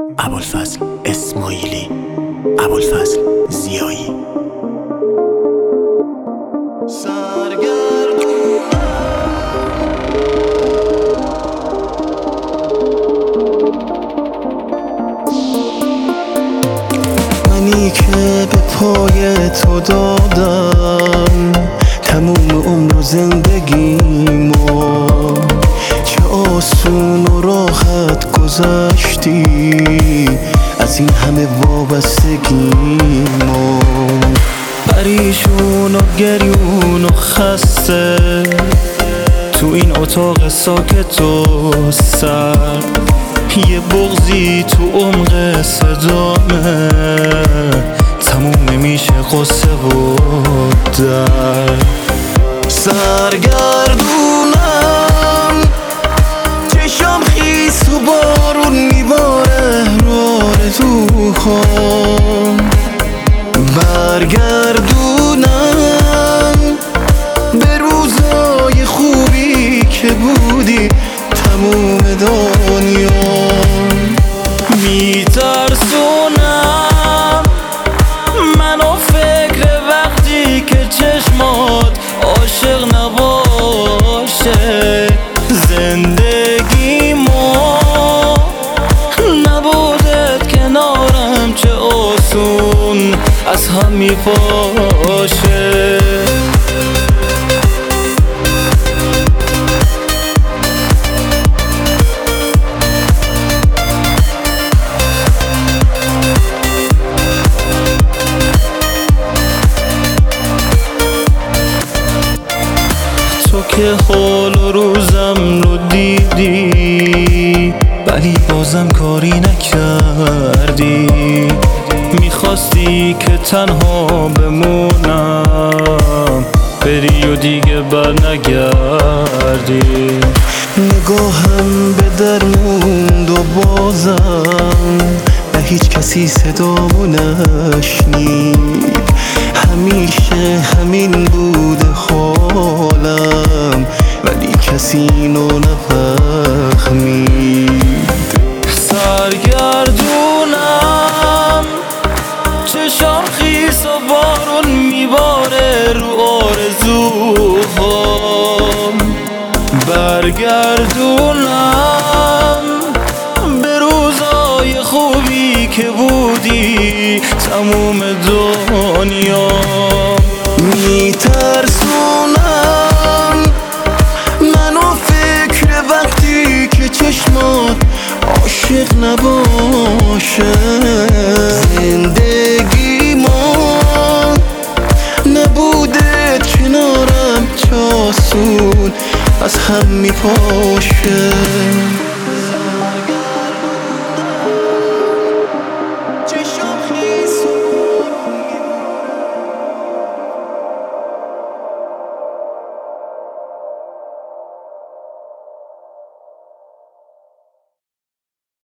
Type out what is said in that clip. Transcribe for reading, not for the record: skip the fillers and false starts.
ابوالفضل اسماعیلی، ابوالفضل ضیایی. منی که به پای تو دادم تموم عمر و زندگیمو، چه آسون و راحت گذشتی از این همه وابستگیمو. پریشون و گریون و خسته تو این اتاق ساکت و سرد، یه بغضی تو عمق صدامه، تموم نمیشه قصه و درد. سرگردونم چشم خیس و بارون میباره رو آرزوهام، برگردونم به روزای خوبی که بودی تموم دنیا. میترسونم منو فکر وقتی که چشمات عاشق نباشه، زندگیمو نبودت کنارم چه آسون از هم میپاشه. تو که حال و روزم رو دیدی ولی بازم کاری نکردی، میخواستی که تنها بمونم بری و دیگه بر نگردی. نگاهم به در موند و بازم به هیچ کسی صدامو نشنید، همیشه همین بوده حالم ولی کسی اینو نفهمید. سرگردونم چشم خیس و بارون میباره رو آرزوهام، برگردونم به روزای خوبی که بودی تموم دنیا. میترسونم منو فکر وقتی که چشمات عاشق نباشه، زندگی ما نبوده کنارم چه آسون از هم میپاشه.